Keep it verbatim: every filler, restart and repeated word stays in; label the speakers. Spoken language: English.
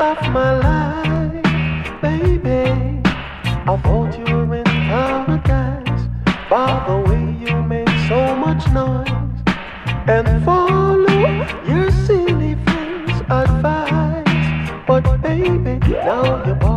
Speaker 1: of my life, baby. I thought you were in paradise by the way you made so much noise and follow your silly friends' advice. But baby, now you're